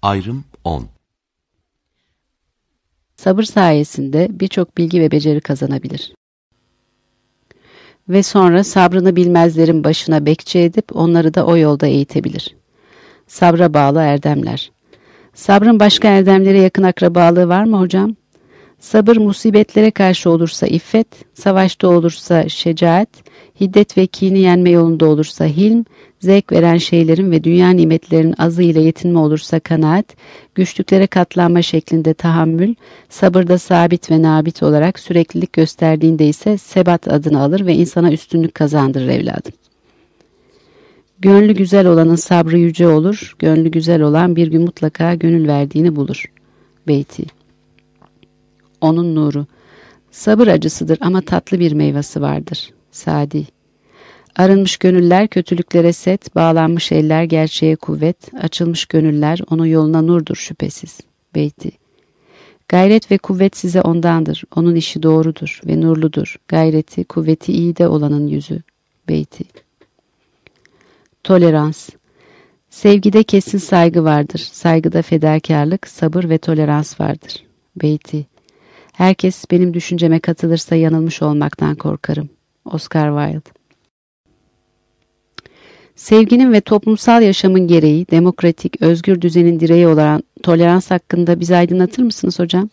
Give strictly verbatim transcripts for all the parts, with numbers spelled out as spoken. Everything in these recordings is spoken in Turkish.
Ayrım on. Sabır sayesinde birçok bilgi ve beceri kazanabilir. Ve sonra sabrını bilmezlerin başına bekçi edip onları da o yolda eğitebilir. Sabra bağlı erdemler. Sabrın başka erdemlere yakın akrabalığı var mı hocam? Sabır musibetlere karşı olursa iffet, savaşta olursa şecaat, hiddet ve kini yenme yolunda olursa hilm, zevk veren şeylerin ve dünya nimetlerinin azı ile yetinme olursa kanaat, güçlüklere katlanma şeklinde tahammül, sabırda sabit ve nabit olarak süreklilik gösterdiğinde ise sebat adını alır ve insana üstünlük kazandırır evladım. Gönlü güzel olanın sabrı yüce olur, gönlü güzel olan bir gün mutlaka gönül verdiğini bulur. Beyti. Onun nuru. Sabır acısıdır ama tatlı bir meyvesi vardır. Sadi. Arınmış gönüller kötülüklere set, bağlanmış eller gerçeğe kuvvet, açılmış gönüller onun yoluna nurdur şüphesiz. Beyti. Gayret ve kuvvet size ondandır, onun işi doğrudur ve nurludur. Gayreti, kuvveti iyi de olanın yüzü. Beyti. Tolerans. Sevgide kesin saygı vardır, saygıda fedakarlık, sabır ve tolerans vardır. Beyti. Herkes benim düşünceme katılırsa yanılmış olmaktan korkarım. Oscar Wilde. Sevginin ve toplumsal yaşamın gereği, demokratik, özgür düzenin direği olan tolerans hakkında bizi aydınlatır mısınız hocam?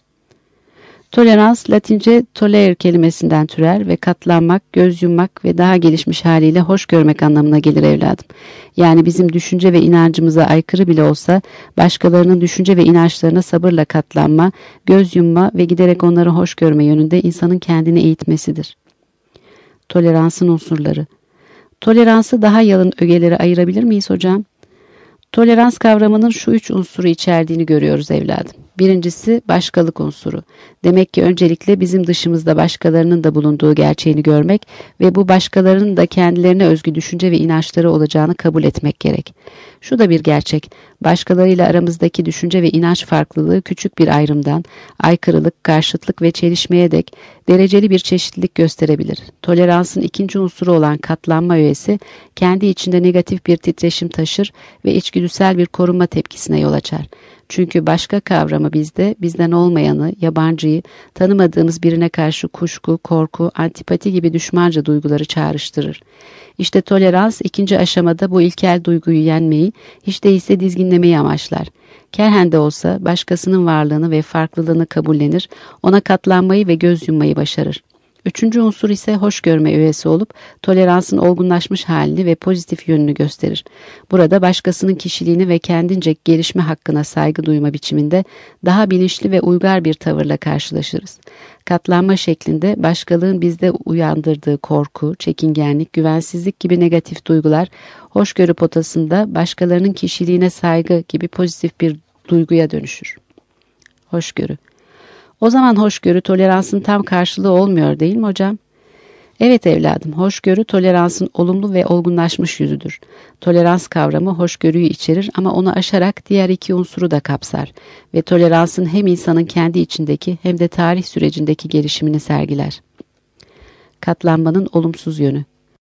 Tolerans, Latince tolere kelimesinden türer ve katlanmak, göz yummak ve daha gelişmiş haliyle hoş görmek anlamına gelir evladım. Yani bizim düşünce ve inancımıza aykırı bile olsa, başkalarının düşünce ve inançlarına sabırla katlanma, göz yumma ve giderek onları hoş görme yönünde insanın kendini eğitmesidir. Toleransın unsurları. Toleransı daha yalın ögelere ayırabilir miyiz hocam? Tolerans kavramının şu üç unsuru içerdiğini görüyoruz evladım. Birincisi başkalık unsuru. Demek ki öncelikle bizim dışımızda başkalarının da bulunduğu gerçeğini görmek ve bu başkalarının da kendilerine özgü düşünce ve inançları olacağını kabul etmek gerek. Şu da bir gerçek. Başkalarıyla aramızdaki düşünce ve inanç farklılığı küçük bir ayrımdan, aykırılık, karşıtlık ve çelişmeye dek dereceli bir çeşitlilik gösterebilir. Toleransın ikinci unsuru olan katlanma öğesi kendi içinde negatif bir titreşim taşır ve içgüdüsel bir korunma tepkisine yol açar. Çünkü başka kavramı bizde, bizden olmayanı, yabancıyı, tanımadığımız birine karşı kuşku, korku, antipati gibi düşmanca duyguları çağrıştırır. İşte tolerans ikinci aşamada bu ilkel duyguyu yenmeyi, hiç değilse dizginlemeyi amaçlar. Kerhen de olsa başkasının varlığını ve farklılığını kabullenir, ona katlanmayı ve göz yummayı başarır. Üçüncü unsur ise hoş görme öğesi olup toleransın olgunlaşmış halini ve pozitif yönünü gösterir. Burada başkasının kişiliğini ve kendince gelişme hakkına saygı duyma biçiminde daha bilinçli ve uygar bir tavırla karşılaşırız. Katlanma şeklinde başkalığın bizde uyandırdığı korku, çekingenlik, güvensizlik gibi negatif duygular hoşgörü potasında başkalarının kişiliğine saygı gibi pozitif bir duyguya dönüşür. Hoşgörü. O zaman hoşgörü toleransın tam karşılığı olmuyor değil mi hocam? Evet evladım, hoşgörü toleransın olumlu ve olgunlaşmış yüzüdür. Tolerans kavramı hoşgörüyü içerir ama onu aşarak diğer iki unsuru da kapsar ve toleransın hem insanın kendi içindeki hem de tarih sürecindeki gelişimini sergiler. Katlanmanın olumsuz yönü.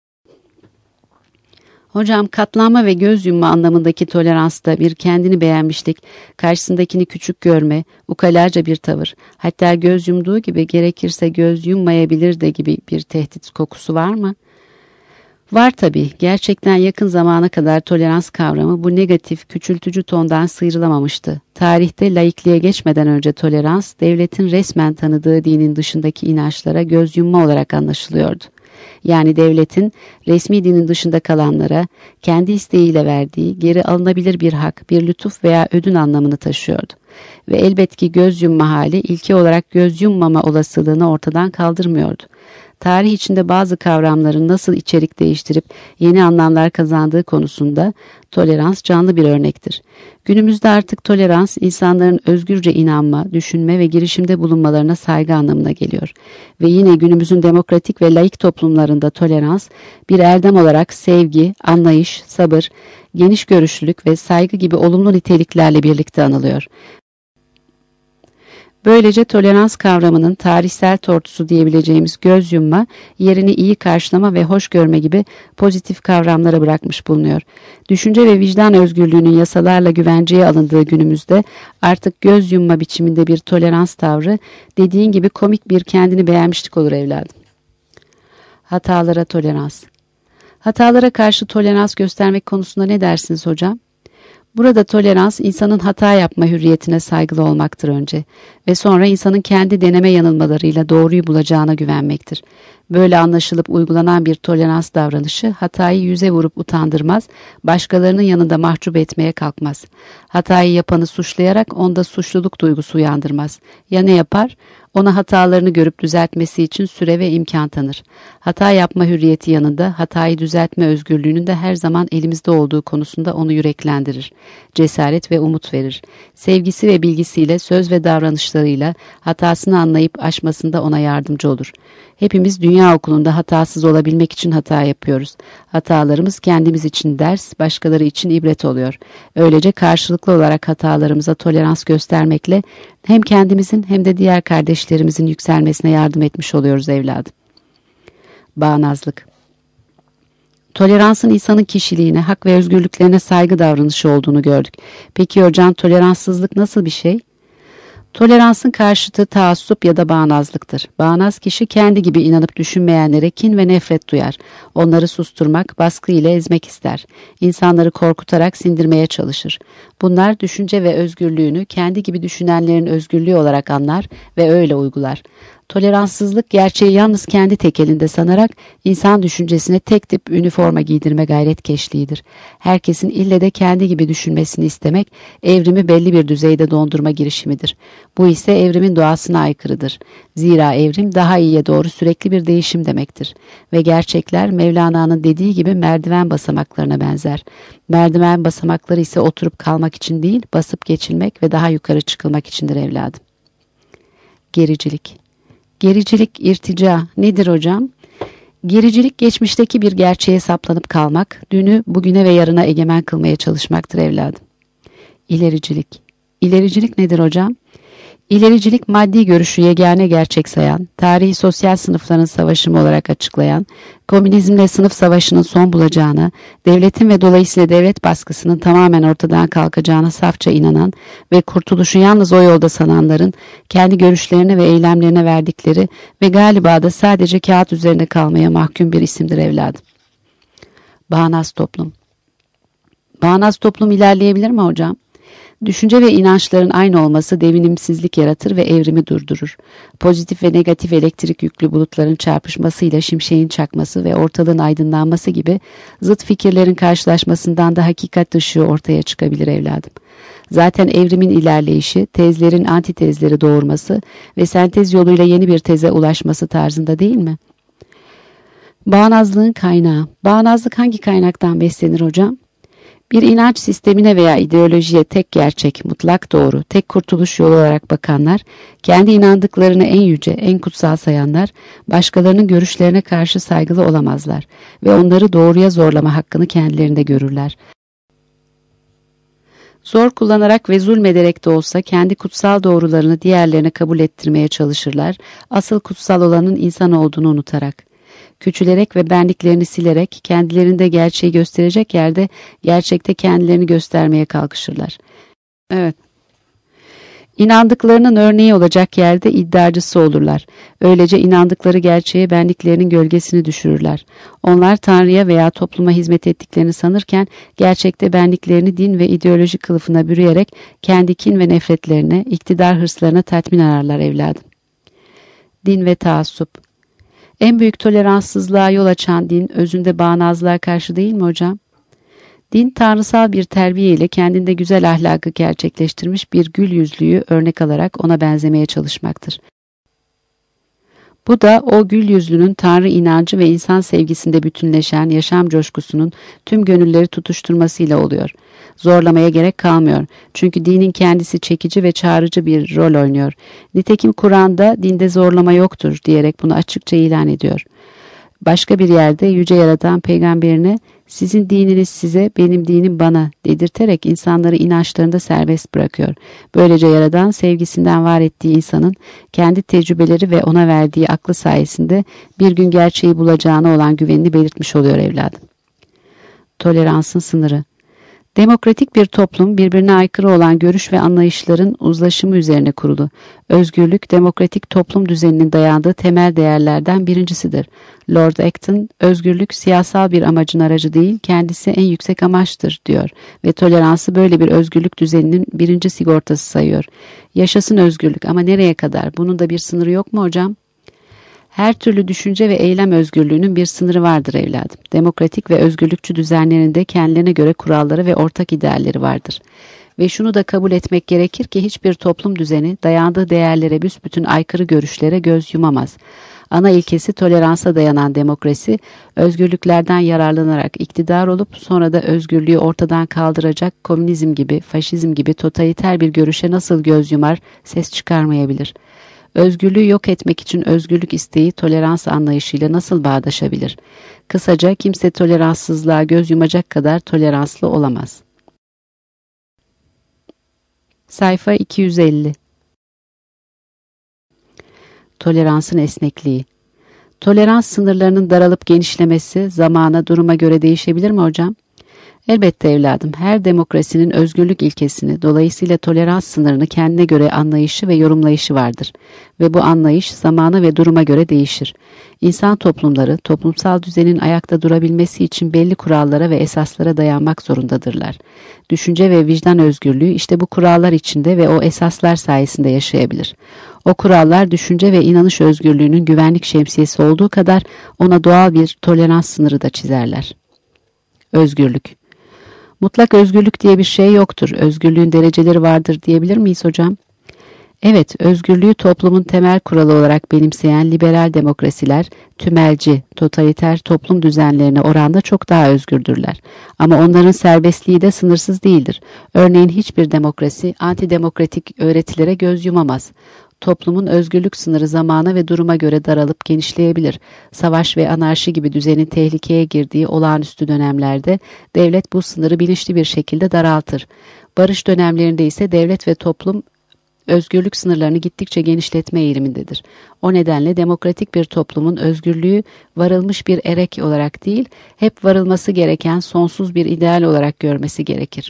Hocam katlanma ve göz yumma anlamındaki toleransta bir kendini beğenmişlik, karşısındakini küçük görme, ukalaca bir tavır, hatta göz yumduğu gibi gerekirse göz yummayabilir de gibi bir tehdit kokusu var mı? Var tabii. Gerçekten yakın zamana kadar tolerans kavramı bu negatif, küçültücü tondan sıyrılamamıştı. Tarihte laikliğe geçmeden önce tolerans, devletin resmen tanıdığı dinin dışındaki inançlara göz yumma olarak anlaşılıyordu. Yani devletin resmi dinin dışında kalanlara kendi isteğiyle verdiği geri alınabilir bir hak, bir lütuf veya ödün anlamını taşıyordu. Ve elbet ki göz yumma hali ilki olarak göz yummama olasılığını ortadan kaldırmıyordu. Tarih içinde bazı kavramların nasıl içerik değiştirip yeni anlamlar kazandığı konusunda tolerans canlı bir örnektir. Günümüzde artık tolerans insanların özgürce inanma, düşünme ve girişimde bulunmalarına saygı anlamına geliyor. Ve yine günümüzün demokratik ve laik toplumlarında tolerans bir erdem olarak sevgi, anlayış, sabır, geniş görüşlülük ve saygı gibi olumlu niteliklerle birlikte anılıyor. Böylece tolerans kavramının tarihsel tortusu diyebileceğimiz göz yumma, yerini iyi karşılama ve hoş görme gibi pozitif kavramlara bırakmış bulunuyor. Düşünce ve vicdan özgürlüğünün yasalarla güvenceye alındığı günümüzde artık göz yumma biçiminde bir tolerans tavrı, dediğin gibi komik bir kendini beğenmişlik olur evladım. Hatalara tolerans. Hatalara karşı tolerans göstermek konusunda ne dersiniz hocam? Burada tolerans, insanın hata yapma hürriyetine saygılı olmaktır önce ve sonra insanın kendi deneme yanılmalarıyla doğruyu bulacağına güvenmektir. Böyle anlaşılıp uygulanan bir tolerans davranışı hatayı yüze vurup utandırmaz, başkalarının yanında mahcup etmeye kalkmaz. Hatayı yapanı suçlayarak onda suçluluk duygusu uyandırmaz. Ya ne yapar? Ona hatalarını görüp düzeltmesi için süre ve imkan tanır. Hata yapma hürriyeti yanında hatayı düzeltme özgürlüğünün de her zaman elimizde olduğu konusunda onu yüreklendirir. Cesaret ve umut verir. Sevgisi ve bilgisiyle, söz ve davranışlarıyla hatasını anlayıp aşmasında ona yardımcı olur. Hepimiz dünya okulunda hatasız olabilmek için hata yapıyoruz. Hatalarımız kendimiz için ders, başkaları için ibret oluyor. Öylece karşılıklı olarak hatalarımıza tolerans göstermekle hem kendimizin hem de diğer kardeşlerimizin yükselmesine yardım etmiş oluyoruz evladım. Bağnazlık. Toleransın insanın kişiliğine, hak ve özgürlüklerine saygı davranışı olduğunu gördük. Peki hocam, toleranssızlık nasıl bir şey? Toleransın karşıtı taassup ya da bağnazlıktır. Bağnaz kişi kendi gibi inanıp düşünmeyenlere kin ve nefret duyar. Onları susturmak, baskı ile ezmek ister. İnsanları korkutarak sindirmeye çalışır. Bunlar düşünce ve özgürlüğünü kendi gibi düşünenlerin özgürlüğü olarak anlar ve öyle uygular. Toleranssızlık gerçeği yalnız kendi tekelinde sanarak insan düşüncesine tek tip üniforma giydirme gayretkeşliğidir. Herkesin ille de kendi gibi düşünmesini istemek evrimi belli bir düzeyde dondurma girişimidir. Bu ise evrimin doğasına aykırıdır. Zira evrim daha iyiye doğru sürekli bir değişim demektir. Ve gerçekler Mevlana'nın dediği gibi merdiven basamaklarına benzer. Merdiven basamakları ise oturup kalmak için değil, basıp geçilmek ve daha yukarı çıkılmak içindir evladım. Gericilik. Gericilik, irtica nedir hocam? Gericilik geçmişteki bir gerçeğe saplanıp kalmak, dünü bugüne ve yarına egemen kılmaya çalışmaktır evladım. İlericilik. İlericilik nedir hocam? İlericilik maddi görüşü yegane gerçek sayan, tarihi sosyal sınıfların savaşımı olarak açıklayan, komünizmle sınıf savaşının son bulacağına, devletin ve dolayısıyla devlet baskısının tamamen ortadan kalkacağına safça inanan ve kurtuluşu yalnız o yolda sananların kendi görüşlerine ve eylemlerine verdikleri ve galiba da sadece kağıt üzerinde kalmaya mahkum bir isimdir evladım. Bağnaz toplum. Bağnaz toplum ilerleyebilir mi hocam? Düşünce ve inançların aynı olması devinimsizlik yaratır ve evrimi durdurur. Pozitif ve negatif elektrik yüklü bulutların çarpışmasıyla şimşeğin çakması ve ortalığın aydınlanması gibi zıt fikirlerin karşılaşmasından da hakikat ışığı ortaya çıkabilir evladım. Zaten evrimin ilerleyişi, tezlerin antitezleri doğurması ve sentez yoluyla yeni bir teze ulaşması tarzında değil mi? Bağnazlığın kaynağı. Bağnazlık hangi kaynaktan beslenir hocam? Bir inanç sistemine veya ideolojiye tek gerçek, mutlak doğru, tek kurtuluş yolu olarak bakanlar, kendi inandıklarını en yüce, en kutsal sayanlar, başkalarının görüşlerine karşı saygılı olamazlar ve onları doğruya zorlama hakkını kendilerinde görürler. Zor kullanarak ve zulmederek de olsa kendi kutsal doğrularını diğerlerine kabul ettirmeye çalışırlar, asıl kutsal olanın insan olduğunu unutarak. Küçülerek ve benliklerini silerek kendilerinde gerçeği gösterecek yerde gerçekte kendilerini göstermeye kalkışırlar. Evet. İnandıklarının örneği olacak yerde iddiacısı olurlar. Öylece inandıkları gerçeğe benliklerinin gölgesini düşürürler. Onlar Tanrı'ya veya topluma hizmet ettiklerini sanırken gerçekte benliklerini din ve ideoloji kılıfına bürüyerek kendi kin ve nefretlerine, iktidar hırslarına tatmin ararlar evladım. Din ve taassup. En büyük toleranssızlığa yol açan din özünde bağnazlığa karşı değil mi hocam? Din tanrısal bir terbiye ile kendinde güzel ahlakı gerçekleştirmiş bir gül yüzlüyü örnek alarak ona benzemeye çalışmaktır. Bu da o gül yüzlünün Tanrı inancı ve insan sevgisinde bütünleşen yaşam coşkusunun tüm gönülleri tutuşturmasıyla oluyor. Zorlamaya gerek kalmıyor. Çünkü dinin kendisi çekici ve çağrıcı bir rol oynuyor. Nitekim Kur'an'da dinde zorlama yoktur diyerek bunu açıkça ilan ediyor. Başka bir yerde Yüce Yaradan peygamberine sizin dininiz size, benim dinim bana dedirterek insanları inançlarında serbest bırakıyor. Böylece Yaradan sevgisinden var ettiği insanın kendi tecrübeleri ve ona verdiği aklı sayesinde bir gün gerçeği bulacağına olan güvenini belirtmiş oluyor evladım. Toleransın sınırı. Demokratik bir toplum birbirine aykırı olan görüş ve anlayışların uzlaşımı üzerine kurulu. Özgürlük, demokratik toplum düzeninin dayandığı temel değerlerden birincisidir. Lord Acton, özgürlük siyasal bir amacın aracı değil, kendisi en yüksek amaçtır diyor ve toleransı böyle bir özgürlük düzeninin birinci sigortası sayıyor. Yaşasın özgürlük ama nereye kadar? Bunun da bir sınırı yok mu hocam? Her türlü düşünce ve eylem özgürlüğünün bir sınırı vardır evladım. Demokratik ve özgürlükçü düzenlerinde kendilerine göre kuralları ve ortak idealleri vardır. Ve şunu da kabul etmek gerekir ki hiçbir toplum düzeni dayandığı değerlere büsbütün aykırı görüşlere göz yumamaz. Ana ilkesi toleransa dayanan demokrasi, özgürlüklerden yararlanarak iktidar olup sonra da özgürlüğü ortadan kaldıracak komünizm gibi, faşizm gibi totaliter bir görüşe nasıl göz yumar, ses çıkarmayabilir? Özgürlüğü yok etmek için özgürlük isteği tolerans anlayışıyla nasıl bağdaşabilir? Kısaca kimse toleranssızlığa göz yumacak kadar toleranslı olamaz. Sayfa iki yüz elli. Toleransın esnekliği. Tolerans sınırlarının daralıp genişlemesi zamana, duruma göre değişebilir mi hocam? Elbette evladım, her demokrasinin özgürlük ilkesini, dolayısıyla tolerans sınırını kendine göre anlayışı ve yorumlayışı vardır. Ve bu anlayış zamana ve duruma göre değişir. İnsan toplumları, toplumsal düzenin ayakta durabilmesi için belli kurallara ve esaslara dayanmak zorundadırlar. Düşünce ve vicdan özgürlüğü işte bu kurallar içinde ve o esaslar sayesinde yaşayabilir. O kurallar düşünce ve inanış özgürlüğünün güvenlik şemsiyesi olduğu kadar ona doğal bir tolerans sınırı da çizerler. Özgürlük. Mutlak özgürlük diye bir şey yoktur. Özgürlüğün dereceleri vardır diyebilir miyiz hocam? Evet, özgürlüğü toplumun temel kuralı olarak benimseyen liberal demokrasiler, tümelci, totaliter toplum düzenlerine oranla çok daha özgürdürler. Ama onların serbestliği de sınırsız değildir. Örneğin hiçbir demokrasi, antidemokratik öğretilere göz yumamaz. Toplumun özgürlük sınırı zamana ve duruma göre daralıp genişleyebilir. Savaş ve anarşi gibi düzenin tehlikeye girdiği olağanüstü dönemlerde devlet bu sınırı bilinçli bir şekilde daraltır. Barış dönemlerinde ise devlet ve toplum özgürlük sınırlarını gittikçe genişletme eğilimindedir. O nedenle demokratik bir toplumun özgürlüğü varılmış bir erek olarak değil, hep varılması gereken sonsuz bir ideal olarak görmesi gerekir.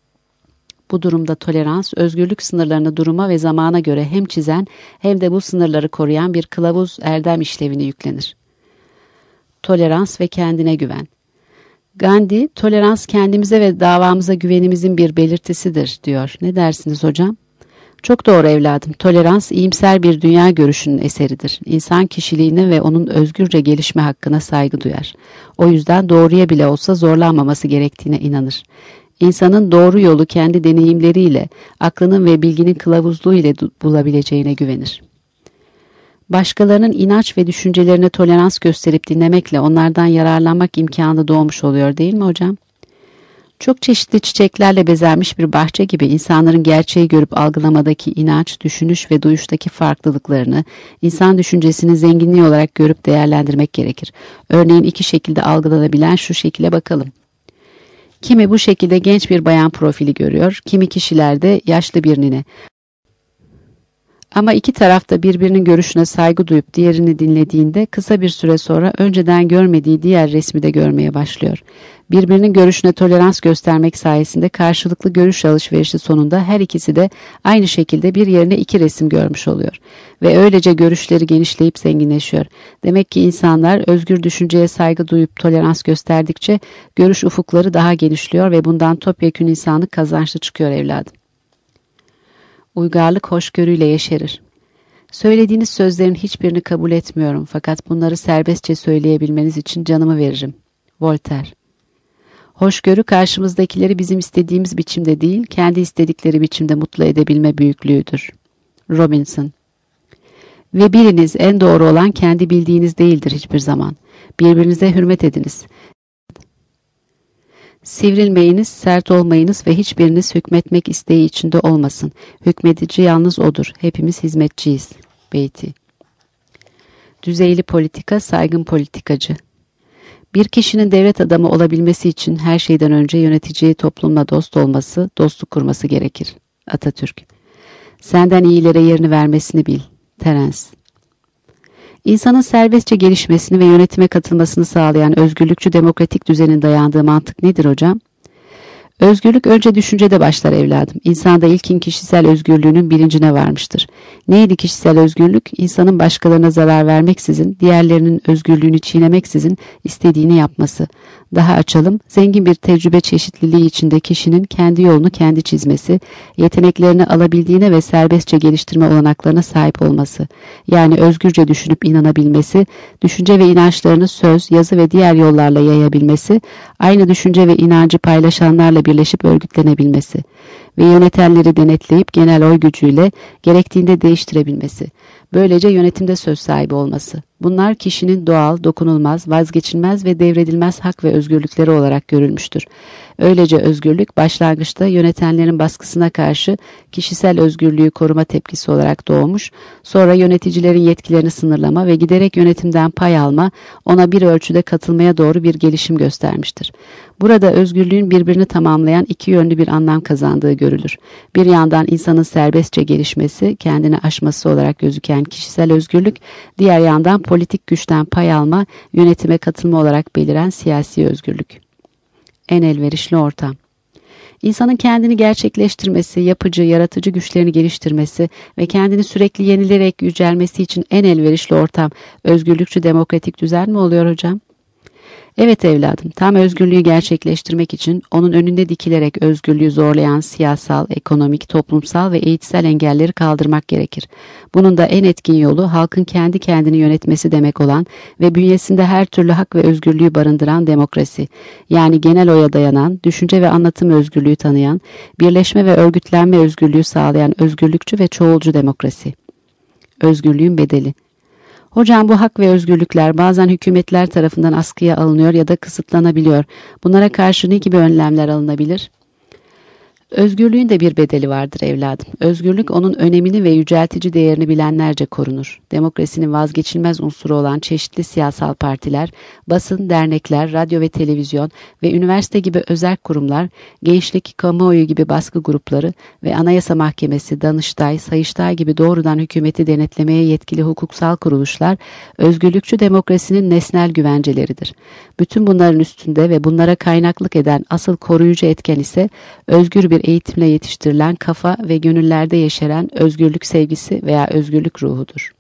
Bu durumda tolerans, özgürlük sınırlarını duruma ve zamana göre hem çizen hem de bu sınırları koruyan bir kılavuz erdem işlevini yüklenir. Tolerans ve kendine güven. Gandhi, tolerans kendimize ve davamıza güvenimizin bir belirtisidir diyor. Ne dersiniz hocam? Çok doğru evladım. Tolerans, iyimser bir dünya görüşünün eseridir. İnsan kişiliğine ve onun özgürce gelişme hakkına saygı duyar. O yüzden doğruya bile olsa zorlanmaması gerektiğine inanır. İnsanın doğru yolu kendi deneyimleriyle, aklının ve bilginin kılavuzluğu ile bulabileceğine güvenir. Başkalarının inanç ve düşüncelerine tolerans gösterip dinlemekle onlardan yararlanmak imkanı doğmuş oluyor değil mi hocam? Çok çeşitli çiçeklerle bezenmiş bir bahçe gibi insanların gerçeği görüp algılamadaki inanç, düşünüş ve duyuştaki farklılıklarını insan düşüncesinin zenginliği olarak görüp değerlendirmek gerekir. Örneğin iki şekilde algılanabilen şu şekile bakalım. Kimi bu şekilde genç bir bayan profili görüyor, kimi kişilerde yaşlı bir nine. Ama iki taraf da birbirinin görüşüne saygı duyup diğerini dinlediğinde kısa bir süre sonra önceden görmediği diğer resmi de görmeye başlıyor. Birbirinin görüşüne tolerans göstermek sayesinde karşılıklı görüş alışverişi sonunda her ikisi de aynı şekilde bir yerine iki resim görmüş oluyor. Ve öylece görüşleri genişleyip zenginleşiyor. Demek ki insanlar özgür düşünceye saygı duyup tolerans gösterdikçe görüş ufukları daha genişliyor ve bundan topyekün insanlık kazançlı çıkıyor evladım. Uygarlık hoşgörüyle yeşerir. Söylediğiniz sözlerin hiçbirini kabul etmiyorum fakat bunları serbestçe söyleyebilmeniz için canımı veririm. Voltaire. Hoşgörü karşımızdakileri bizim istediğimiz biçimde değil, kendi istedikleri biçimde mutlu edebilme büyüklüğüdür. Robinson. Ve biliniz en doğru olan kendi bildiğiniz değildir hiçbir zaman. Birbirinize hürmet ediniz. Sivrilmeyiniz, sert olmayınız ve hiçbiriniz hükmetmek isteği içinde olmasın. Hükmedici yalnız odur. Hepimiz hizmetçiyiz. Beyti. Düzeyli politika, saygın politikacı. Bir kişinin devlet adamı olabilmesi için her şeyden önce yöneteceği toplumla dost olması, dostluk kurması gerekir. Atatürk. Senden iyilere yerini vermesini bil. Terence. İnsanın serbestçe gelişmesini ve yönetime katılmasını sağlayan özgürlükçü demokratik düzenin dayandığı mantık nedir hocam? Özgürlük önce düşüncede başlar evladım. İnsanda ilkin kişisel özgürlüğünün bilincine varmıştır. Neydi kişisel özgürlük? İnsanın başkalarına zarar vermeksizin, diğerlerinin özgürlüğünü çiğnemeksizin istediğini yapması. Daha açalım, zengin bir tecrübe çeşitliliği içinde kişinin kendi yolunu kendi çizmesi, yeteneklerini alabildiğine ve serbestçe geliştirme olanaklarına sahip olması. Yani özgürce düşünüp inanabilmesi, düşünce ve inançlarını söz, yazı ve diğer yollarla yayabilmesi, aynı düşünce ve inancı paylaşanlarla birleşip örgütlenebilmesi ve yönetenleri denetleyip genel oy gücüyle gerektiğinde değiştirebilmesi. Böylece yönetimde söz sahibi olması. Bunlar kişinin doğal, dokunulmaz, vazgeçilmez ve devredilmez hak ve özgürlükleri olarak görülmüştür. Öylece özgürlük başlangıçta yönetenlerin baskısına karşı kişisel özgürlüğü koruma tepkisi olarak doğmuş, sonra yöneticilerin yetkilerini sınırlama ve giderek yönetimden pay alma, ona bir ölçüde katılmaya doğru bir gelişim göstermiştir. Burada özgürlüğün birbirini tamamlayan iki yönlü bir anlam kazandığı görülür. Bir yandan insanın serbestçe gelişmesi, kendini aşması olarak gözüken kişisel özgürlük, diğer yandan politik güçten pay alma, yönetime katılma olarak beliren siyasi özgürlük. En elverişli ortam. İnsanın kendini gerçekleştirmesi, yapıcı, yaratıcı güçlerini geliştirmesi ve kendini sürekli yenilerek yücelmesi için en elverişli ortam özgürlükçü demokratik düzen mi oluyor hocam? Evet evladım, tam özgürlüğü gerçekleştirmek için onun önünde dikilerek özgürlüğü zorlayan siyasal, ekonomik, toplumsal ve eğitsel engelleri kaldırmak gerekir. Bunun da en etkin yolu halkın kendi kendini yönetmesi demek olan ve bünyesinde her türlü hak ve özgürlüğü barındıran demokrasi. Yani genel oya dayanan, düşünce ve anlatım özgürlüğü tanıyan, birleşme ve örgütlenme özgürlüğü sağlayan özgürlükçü ve çoğulcu demokrasi. Özgürlüğün bedeli. Hocam bu hak ve özgürlükler bazen hükümetler tarafından askıya alınıyor ya da kısıtlanabiliyor. Bunlara karşı ne gibi önlemler alınabilir? Özgürlüğün de bir bedeli vardır evladım. Özgürlük onun önemini ve yüceltici değerini bilenlerce korunur. Demokrasinin vazgeçilmez unsuru olan çeşitli siyasal partiler, basın, dernekler, radyo ve televizyon ve üniversite gibi özerk kurumlar, gençlik, kamuoyu gibi baskı grupları ve Anayasa Mahkemesi, Danıştay, Sayıştay gibi doğrudan hükümeti denetlemeye yetkili hukuksal kuruluşlar, özgürlükçü demokrasinin nesnel güvenceleridir. Bütün bunların üstünde ve bunlara kaynaklık eden asıl koruyucu etken ise özgür bir eğitimle yetiştirilen kafa ve gönüllerde yeşeren özgürlük sevgisi veya özgürlük ruhudur.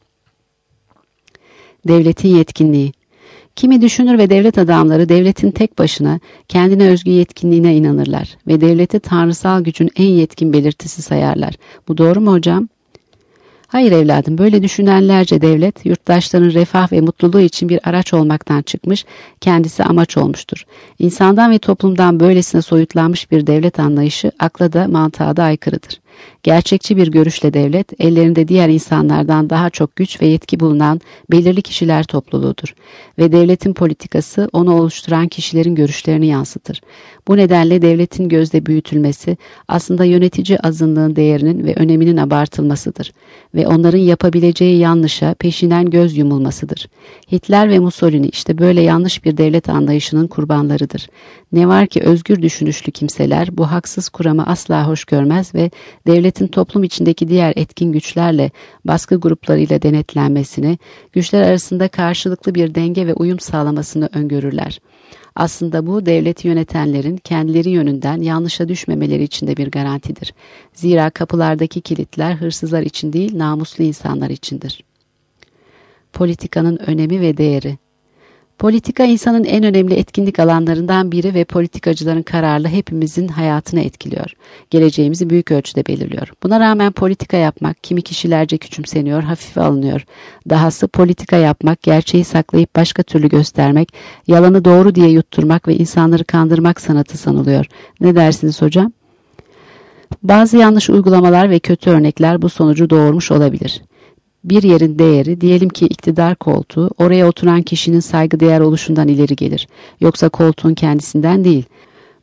Devletin yetkinliği. Kimi düşünür ve devlet adamları devletin tek başına kendine özgü yetkinliğine inanırlar ve devleti tanrısal gücün en yetkin belirtisi sayarlar. Bu doğru mu hocam? Hayır evladım, böyle düşünenlerce devlet, yurttaşların refah ve mutluluğu için bir araç olmaktan çıkmış, kendisi amaç olmuştur. İnsandan ve toplumdan böylesine soyutlanmış bir devlet anlayışı akla da mantığa da aykırıdır. Gerçekçi bir görüşle devlet, ellerinde diğer insanlardan daha çok güç ve yetki bulunan belirli kişiler topluluğudur. Ve devletin politikası onu oluşturan kişilerin görüşlerini yansıtır. Bu nedenle devletin gözde büyütülmesi aslında yönetici azınlığın değerinin ve öneminin abartılmasıdır. Ve onların yapabileceği yanlışa peşinen göz yumulmasıdır. Hitler ve Mussolini işte böyle yanlış bir devlet anlayışının kurbanlarıdır. Ne var ki özgür düşünüşlü kimseler bu haksız kuramı asla hoş görmez ve devletin toplum içindeki diğer etkin güçlerle, baskı gruplarıyla denetlenmesini, güçler arasında karşılıklı bir denge ve uyum sağlamasını öngörürler. Aslında bu devleti yönetenlerin kendileri yönünden yanlışa düşmemeleri için de bir garantidir. Zira kapılardaki kilitler hırsızlar için değil, namuslu insanlar içindir. Politikanın önemi ve değeri. Politika insanın en önemli etkinlik alanlarından biri ve politikacıların kararlı hepimizin hayatını etkiliyor. Geleceğimizi büyük ölçüde belirliyor. Buna rağmen politika yapmak kimi kişilerce küçümseniyor, hafife alınıyor. Dahası politika yapmak, gerçeği saklayıp başka türlü göstermek, yalanı doğru diye yutturmak ve insanları kandırmak sanatı sanılıyor. Ne dersiniz hocam? Bazı yanlış uygulamalar ve kötü örnekler bu sonucu doğurmuş olabilir. Bir yerin değeri, diyelim ki iktidar koltuğu, oraya oturan kişinin saygıdeğer oluşundan ileri gelir. Yoksa koltuğun kendisinden değil.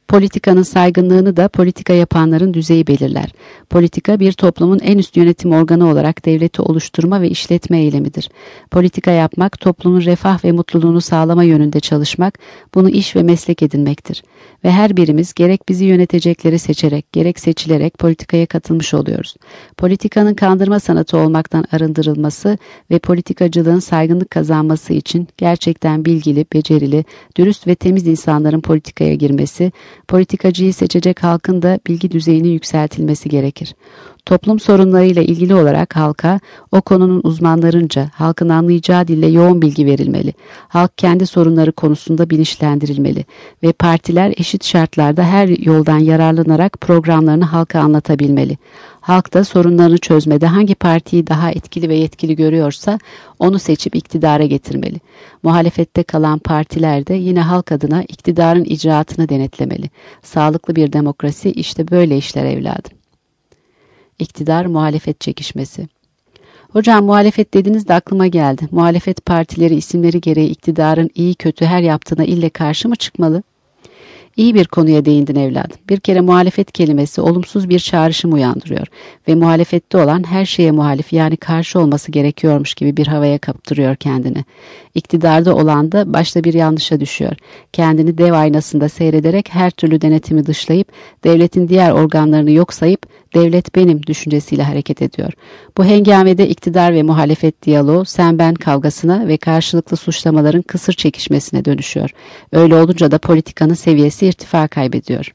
Politikanın saygınlığını da politika yapanların düzeyi belirler. Politika bir toplumun en üst yönetim organı olarak devleti oluşturma ve işletme eylemidir. Politika yapmak, toplumun refah ve mutluluğunu sağlama yönünde çalışmak, bunu iş ve meslek edinmektir. Ve her birimiz gerek bizi yönetecekleri seçerek, gerek seçilerek politikaya katılmış oluyoruz. Politikanın kandırma sanatı olmaktan arındırılması ve politikacılığın saygınlık kazanması için gerçekten bilgili, becerili, dürüst ve temiz insanların politikaya girmesi, politikacıyı seçecek halkın da bilgi düzeyini yükseltilmesi gerekir. Toplum sorunlarıyla ilgili olarak halka, o konunun uzmanlarınca, halkın anlayacağı dille yoğun bilgi verilmeli. Halk kendi sorunları konusunda bilinçlendirilmeli ve partiler eşit şartlarda her yoldan yararlanarak programlarını halka anlatabilmeli. Halk da sorunlarını çözmede hangi partiyi daha etkili ve yetkili görüyorsa onu seçip iktidara getirmeli. Muhalefette kalan partiler de yine halk adına iktidarın icraatını denetlemeli. Sağlıklı bir demokrasi işte böyle işler evladım. İktidar muhalefet çekişmesi. Hocam muhalefet dediniz de aklıma geldi. Muhalefet partileri isimleri gereği iktidarın iyi kötü her yaptığına ille karşı mı çıkmalı? İyi bir konuya değindin evladım. Bir kere muhalefet kelimesi olumsuz bir çağrışım uyandırıyor ve muhalefette olan her şeye muhalif yani karşı olması gerekiyormuş gibi bir havaya kaptırıyor kendini. İktidarda olan da başta bir yanlışa düşüyor. Kendini dev aynasında seyrederek her türlü denetimi dışlayıp devletin diğer organlarını yok sayıp devlet benim düşüncesiyle hareket ediyor. Bu hengamede iktidar ve muhalefet diyaloğu sen ben kavgasına ve karşılıklı suçlamaların kısır çekişmesine dönüşüyor. Öyle olunca da politikanın seviyesi irtifa kaybediyor.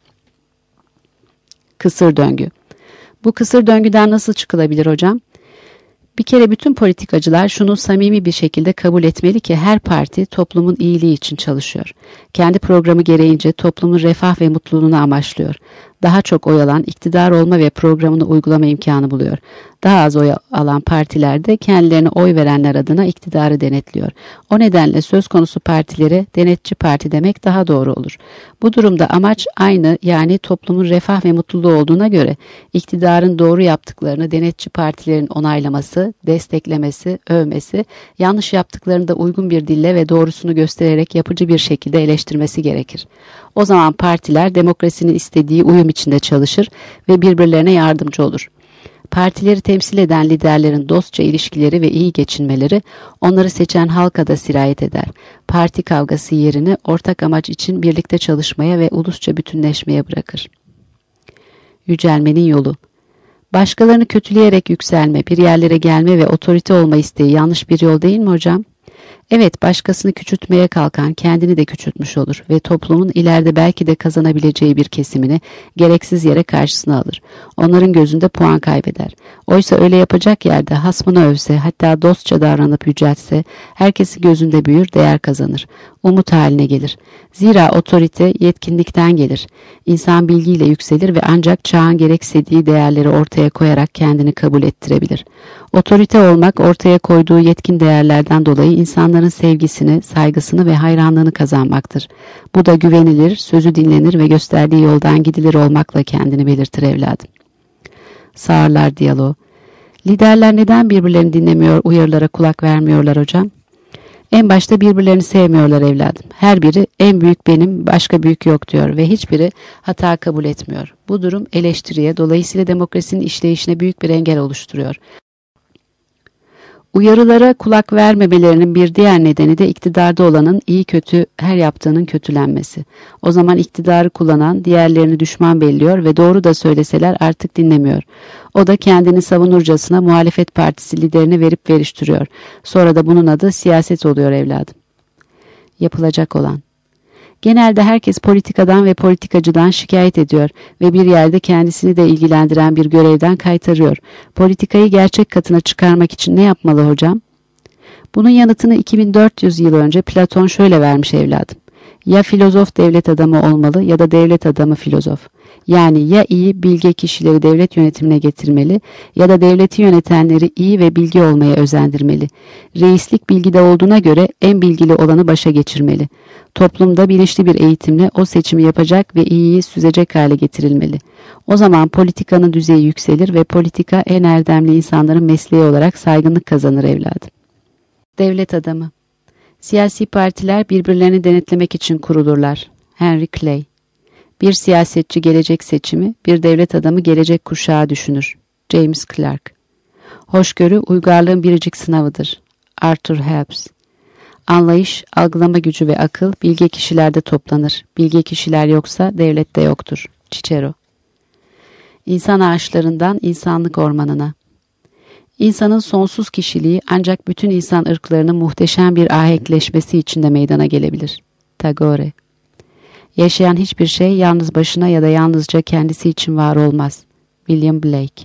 Kısır döngü. Bu kısır döngüden nasıl çıkılabilir hocam? Bir kere bütün politikacılar şunu samimi bir şekilde kabul etmeli ki her parti toplumun iyiliği için çalışıyor. Kendi programı gereğince toplumun refah ve mutluluğunu amaçlıyor. Daha çok oy alan iktidar olma ve programını uygulama imkanı buluyor. Daha az oy alan partiler de kendilerine oy verenler adına iktidarı denetliyor. O nedenle söz konusu partilere denetçi parti demek daha doğru olur. Bu durumda amaç aynı yani toplumun refah ve mutluluğu olduğuna göre iktidarın doğru yaptıklarını denetçi partilerin onaylaması, desteklemesi, övmesi, yanlış yaptıklarını da uygun bir dille ve doğrusunu göstererek yapıcı bir şekilde eleştirmesi gerekir. O zaman partiler demokrasinin istediği uyum içinde çalışır ve birbirlerine yardımcı olur. Partileri temsil eden liderlerin dostça ilişkileri ve iyi geçinmeleri onları seçen halka da sirayet eder. Parti kavgası yerini ortak amaç için birlikte çalışmaya ve ulusça bütünleşmeye bırakır. Yücelmenin yolu. Başkalarını kötüleyerek yükselme, bir yerlere gelme ve otorite olma isteği yanlış bir yol değil mi hocam? Evet, başkasını küçültmeye kalkan kendini de küçültmüş olur ve toplumun ileride belki de kazanabileceği bir kesimini gereksiz yere karşısına alır. Onların gözünde puan kaybeder. Oysa öyle yapacak yerde hasmını övse, hatta dostça davranıp yüceltse, herkesin gözünde büyür, değer kazanır. Umut haline gelir. Zira otorite yetkinlikten gelir. İnsan bilgiyle yükselir ve ancak çağın gereksindiği değerleri ortaya koyarak kendini kabul ettirebilir. Otorite olmak ortaya koyduğu yetkin değerlerden dolayı insanların sevgisini, saygısını ve hayranlığını kazanmaktır. Bu da güvenilir, sözü dinlenir ve gösterdiği yoldan gidilir olmakla kendini belirtir evladım. Sağırlar diyaloğu. Liderler neden birbirlerini dinlemiyor, uyarılara kulak vermiyorlar hocam? En başta birbirlerini sevmiyorlar evladım. Her biri en büyük benim, başka büyük yok diyor ve hiçbiri hata kabul etmiyor. Bu durum eleştiriye, dolayısıyla demokrasinin işleyişine büyük bir engel oluşturuyor. Uyarılara kulak vermemelerinin bir diğer nedeni de iktidarda olanın iyi kötü her yaptığının kötülenmesi. O zaman iktidarı kullanan diğerlerini düşman belliyor ve doğru da söyleseler artık dinlemiyor. O da kendini savunurcasına muhalefet partisi liderini verip veriştiriyor. Sonra da bunun adı siyaset oluyor evladım. Yapılacak olan. Genelde herkes politikadan ve politikacıdan şikayet ediyor ve bir yerde kendisini de ilgilendiren bir görevden kaytarıyor. Politikayı gerçek katına çıkarmak için ne yapmalı hocam? Bunun yanıtını iki bin dört yüz yıl önce Platon şöyle vermiş evladım. Ya filozof devlet adamı olmalı ya da devlet adamı filozof. Yani ya iyi bilge kişileri devlet yönetimine getirmeli ya da devleti yönetenleri iyi ve bilgi olmaya özendirmeli. Reislik bilgide olduğuna göre en bilgili olanı başa geçirmeli. Toplumda bilinçli bir eğitimle o seçimi yapacak ve iyiyi süzecek hale getirilmeli. O zaman politikanın düzeyi yükselir ve politika en erdemli insanların mesleği olarak saygınlık kazanır evladım. Devlet adamı. Siyasi partiler birbirlerini denetlemek için kurulurlar. Henry Clay. Bir siyasetçi gelecek seçimi, bir devlet adamı gelecek kuşağı düşünür. James Clark. Hoşgörü uygarlığın biricik sınavıdır. Arthur Helps. Anlayış, algılama gücü ve akıl bilge kişilerde toplanır. Bilge kişiler yoksa devlette yoktur. Cicero. İnsan ağaçlarından insanlık ormanına. İnsanın sonsuz kişiliği ancak bütün insan ırklarının muhteşem bir ahenkleşmesi içinde meydana gelebilir. Tagore. Yaşayan hiçbir şey yalnız başına ya da yalnızca kendisi için var olmaz. William Blake.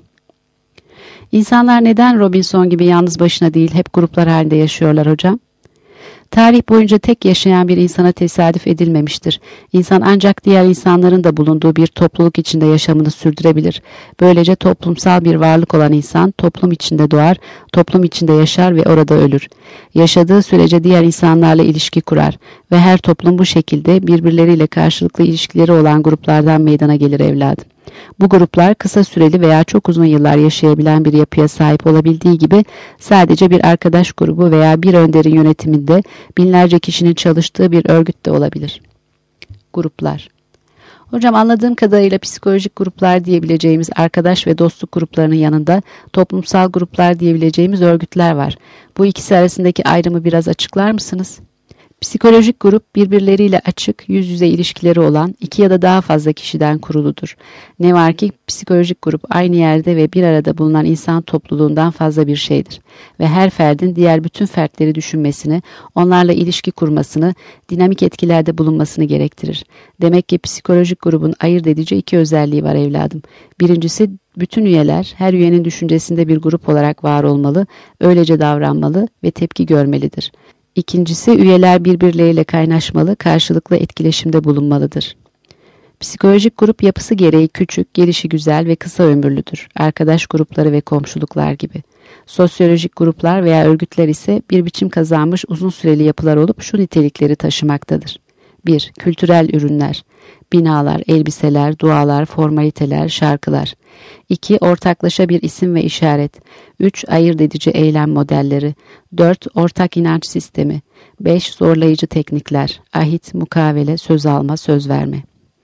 İnsanlar neden Robinson gibi yalnız başına değil hep gruplar halinde yaşıyorlar hocam? Tarih boyunca tek yaşayan bir insana tesadüf edilmemiştir. İnsan ancak diğer insanların da bulunduğu bir topluluk içinde yaşamını sürdürebilir. Böylece toplumsal bir varlık olan insan toplum içinde doğar, toplum içinde yaşar ve orada ölür. Yaşadığı sürece diğer insanlarla ilişki kurar ve her toplum bu şekilde birbirleriyle karşılıklı ilişkileri olan gruplardan meydana gelir evladım. Bu gruplar kısa süreli veya çok uzun yıllar yaşayabilen bir yapıya sahip olabildiği gibi sadece bir arkadaş grubu veya bir önderin yönetiminde binlerce kişinin çalıştığı bir örgüt de olabilir. Gruplar. Hocam anladığım kadarıyla psikolojik gruplar diyebileceğimiz arkadaş ve dostluk gruplarının yanında toplumsal gruplar diyebileceğimiz örgütler var. Bu ikisi arasındaki ayrımı biraz açıklar mısınız? Psikolojik grup birbirleriyle açık, yüz yüze ilişkileri olan iki ya da daha fazla kişiden kuruludur. Ne var ki psikolojik grup aynı yerde ve bir arada bulunan insan topluluğundan fazla bir şeydir. Ve her ferdin diğer bütün fertleri düşünmesini, onlarla ilişki kurmasını, dinamik etkilerde bulunmasını gerektirir. Demek ki psikolojik grubun ayırt edici iki özelliği var evladım. Birincisi, bütün üyeler her üyenin düşüncesinde bir grup olarak var olmalı, öylece davranmalı ve tepki görmelidir. İkincisi, üyeler birbirleriyle kaynaşmalı, karşılıklı etkileşimde bulunmalıdır. Psikolojik grup yapısı gereği küçük, gelişi güzel ve kısa ömürlüdür. Arkadaş grupları ve komşuluklar gibi. Sosyolojik gruplar veya örgütler ise bir biçim kazanmış uzun süreli yapılar olup şu nitelikleri taşımaktadır. bir. Kültürel ürünler. Binalar, elbiseler, dualar, formaliteler, şarkılar. iki. Ortaklaşa bir isim ve işaret. üç. Ayırt edici eylem modelleri. dört. Ortak inanç sistemi. beş. Zorlayıcı teknikler. Ahit, mukavele, söz alma, söz verme.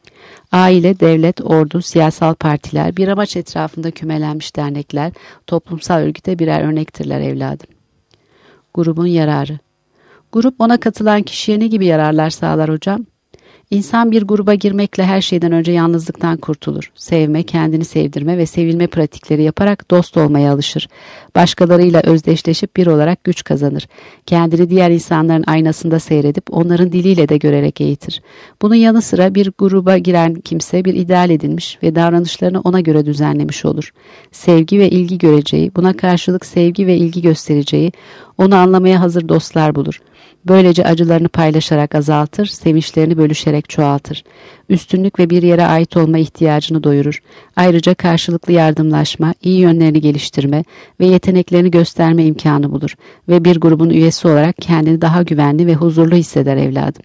Aile, devlet, ordu, siyasal partiler, bir amaç etrafında kümelenmiş dernekler, toplumsal örgüte birer örnektirler evladım. Grubun yararı. Grup ona katılan kişiye ne gibi yararlar sağlar hocam? İnsan bir gruba girmekle her şeyden önce yalnızlıktan kurtulur. Sevme, kendini sevdirme ve sevilme pratikleri yaparak dost olmaya alışır. Başkalarıyla özdeşleşip bir olarak güç kazanır. Kendini diğer insanların aynasında seyredip onların diliyle de görerek eğitir. Bunun yanı sıra bir gruba giren kimse bir ideal edinmiş ve davranışlarını ona göre düzenlemiş olur. Sevgi ve ilgi göreceği, buna karşılık sevgi ve ilgi göstereceği, onu anlamaya hazır dostlar bulur. Böylece acılarını paylaşarak azaltır, sevinçlerini bölüşerek çoğaltır. Üstünlük ve bir yere ait olma ihtiyacını doyurur. Ayrıca karşılıklı yardımlaşma, iyi yönlerini geliştirme ve yeteneklerini gösterme imkanı bulur ve bir grubun üyesi olarak kendini daha güvenli ve huzurlu hisseder evladım.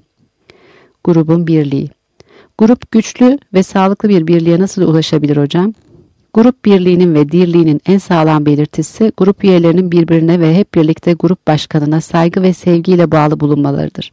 Grubun birliği. Grup güçlü ve sağlıklı bir birliğe nasıl ulaşabilir hocam? Grup birliğinin ve dirliğinin en sağlam belirtisi grup üyelerinin birbirine ve hep birlikte grup başkanına saygı ve sevgiyle bağlı bulunmalarıdır.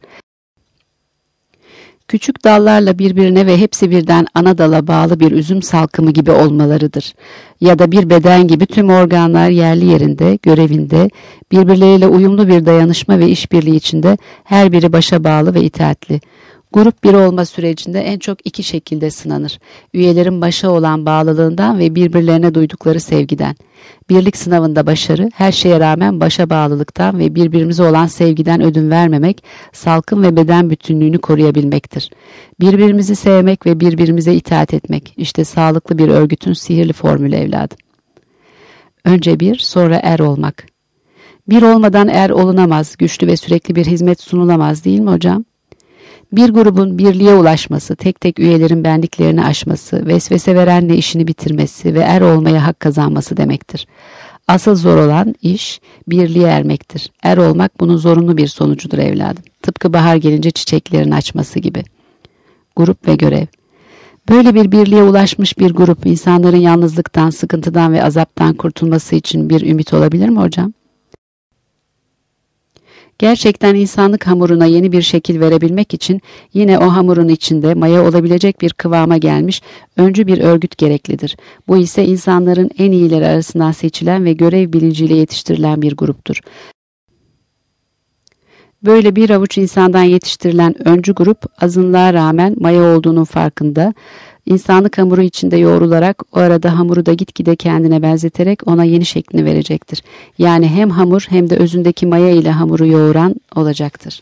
Küçük dallarla birbirine ve hepsi birden ana dala bağlı bir üzüm salkımı gibi olmalarıdır. Ya da bir beden gibi tüm organlar yerli yerinde, görevinde, birbirleriyle uyumlu bir dayanışma ve işbirliği içinde her biri başa bağlı ve itaatli. Grup bir olma sürecinde en çok iki şekilde sınanır. Üyelerin başa olan bağlılığından ve birbirlerine duydukları sevgiden. Birlik sınavında başarı, her şeye rağmen başa bağlılıktan ve birbirimize olan sevgiden ödün vermemek, salkım ve beden bütünlüğünü koruyabilmektir. Birbirimizi sevmek ve birbirimize itaat etmek, işte sağlıklı bir örgütün sihirli formülü evladım. Önce bir, sonra er olmak. Bir olmadan er olunamaz, güçlü ve sürekli bir hizmet sunulamaz değil mi hocam? Bir grubun birliğe ulaşması, tek tek üyelerin benliklerini aşması, vesvese verenle işini bitirmesi ve er olmaya hak kazanması demektir. Asıl zor olan iş birliğe ermektir. Er olmak bunun zorunlu bir sonucudur evladım. Tıpkı bahar gelince çiçeklerin açması gibi. Grup ve görev. Böyle bir birliğe ulaşmış bir grup insanların yalnızlıktan, sıkıntıdan ve azaptan kurtulması için bir ümit olabilir mi hocam? Gerçekten insanlık hamuruna yeni bir şekil verebilmek için yine o hamurun içinde maya olabilecek bir kıvama gelmiş öncü bir örgüt gereklidir. Bu ise insanların en iyileri arasından seçilen ve görev bilinciyle yetiştirilen bir gruptur. Böyle bir avuç insandan yetiştirilen öncü grup azınlığa rağmen maya olduğunun farkında, insanlık hamuru içinde yoğrularak o arada hamuru da gitgide kendine benzeterek ona yeni şeklini verecektir. Yani hem hamur hem de özündeki maya ile hamuru yoğuran olacaktır.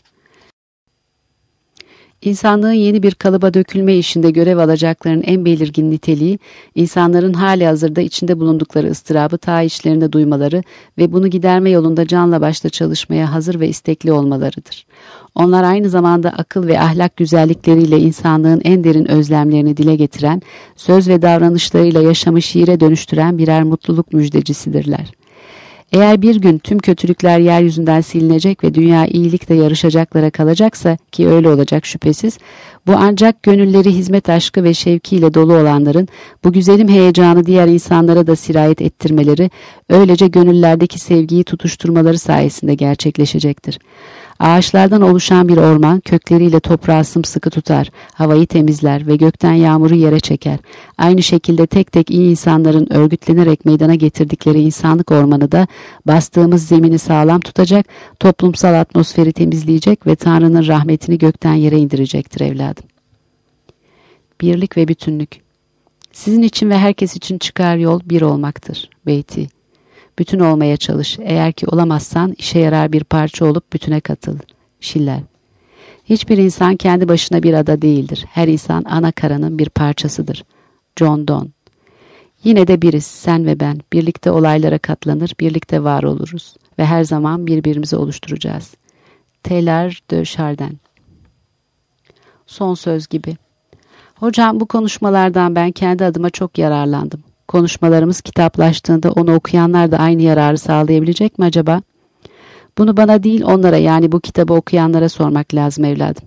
İnsanlığın yeni bir kalıba dökülme işinde görev alacaklarının en belirgin niteliği, insanların hali hazırda içinde bulundukları ıstırabı ta içlerinde duymaları ve bunu giderme yolunda canla başla çalışmaya hazır ve istekli olmalarıdır. Onlar aynı zamanda akıl ve ahlak güzellikleriyle insanlığın en derin özlemlerini dile getiren, söz ve davranışlarıyla yaşamı şiire dönüştüren birer mutluluk müjdecisidirler. Eğer bir gün tüm kötülükler yeryüzünden silinecek ve dünya iyilikle yarışacaklara kalacaksa, ki öyle olacak şüphesiz, bu ancak gönülleri hizmet aşkı ve şevkiyle dolu olanların bu güzelim heyecanı diğer insanlara da sirayet ettirmeleri, öylece gönüllerdeki sevgiyi tutuşturmaları sayesinde gerçekleşecektir. Ağaçlardan oluşan bir orman kökleriyle toprağı sımsıkı tutar, havayı temizler ve gökten yağmuru yere çeker. Aynı şekilde tek tek iyi insanların örgütlenerek meydana getirdikleri insanlık ormanı da bastığımız zemini sağlam tutacak, toplumsal atmosferi temizleyecek ve Tanrı'nın rahmetini gökten yere indirecektir evladım. Birlik ve bütünlük. Sizin için ve herkes için çıkar yol bir olmaktır. Beyti. Bütün olmaya çalış. Eğer ki olamazsan işe yarar bir parça olup bütüne katıl. Schiller. Hiçbir insan kendi başına bir ada değildir. Her insan ana karanın bir parçasıdır. John Donne. Yine de biriz, sen ve ben. Birlikte olaylara katlanır, birlikte var oluruz. Ve her zaman birbirimizi oluşturacağız. Teilhard de Chardin. Son söz gibi. Hocam, bu konuşmalardan ben kendi adıma çok yararlandım. Konuşmalarımız kitaplaştığında onu okuyanlar da aynı yararı sağlayabilecek mi acaba? Bunu bana değil onlara, yani bu kitabı okuyanlara sormak lazım evladım.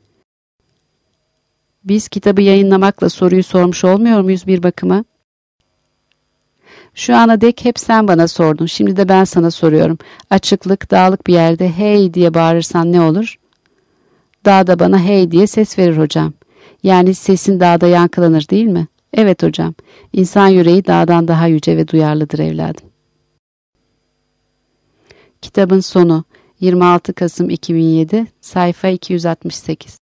Biz kitabı yayınlamakla soruyu sormuş olmuyor muyuz bir bakıma? Şu ana dek hep sen bana sordun. Şimdi de ben sana soruyorum. Açıklık, dağlık bir yerde hey diye bağırırsan ne olur? Dağ da bana hey diye ses verir hocam. Yani sesin dağda yankılanır değil mi? Evet hocam. İnsan yüreği dağdan daha yüce ve duyarlıdır evladım. Kitabın sonu. yirmi altı Kasım iki bin yedi, sayfa iki yüz altmış sekiz.